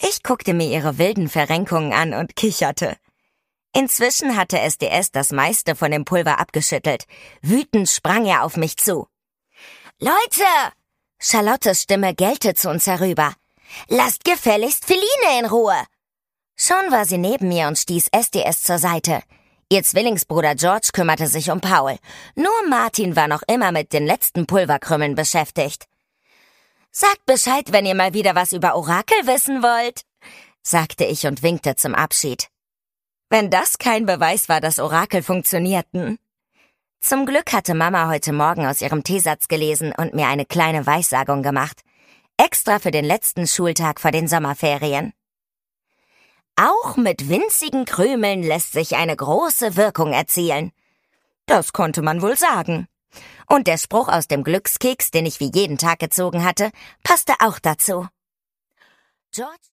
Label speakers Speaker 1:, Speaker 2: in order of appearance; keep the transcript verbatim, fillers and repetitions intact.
Speaker 1: Ich guckte mir ihre wilden Verrenkungen an und kicherte. Inzwischen hatte S D S das meiste von dem Pulver abgeschüttelt. Wütend sprang er auf mich zu. »Leute!« Charlottes Stimme gellte zu uns herüber. »Lasst gefälligst Feline in Ruhe!« Schon war sie neben mir und stieß S D S zur Seite. Ihr Zwillingsbruder George kümmerte sich um Paul. Nur Martin war noch immer mit den letzten Pulverkrümmeln beschäftigt. »Sagt Bescheid, wenn ihr mal wieder was über Orakel wissen wollt«, sagte ich und winkte zum Abschied. Wenn das kein Beweis war, dass Orakel funktionierten. Zum Glück hatte Mama heute Morgen aus ihrem Teesatz gelesen und mir eine kleine Weissagung gemacht. Extra für den letzten Schultag vor den Sommerferien. Auch mit winzigen Krümeln lässt sich eine große Wirkung erzielen. Das konnte man wohl sagen. Und der Spruch aus dem Glückskeks, den ich wie jeden Tag gezogen hatte, passte auch dazu. George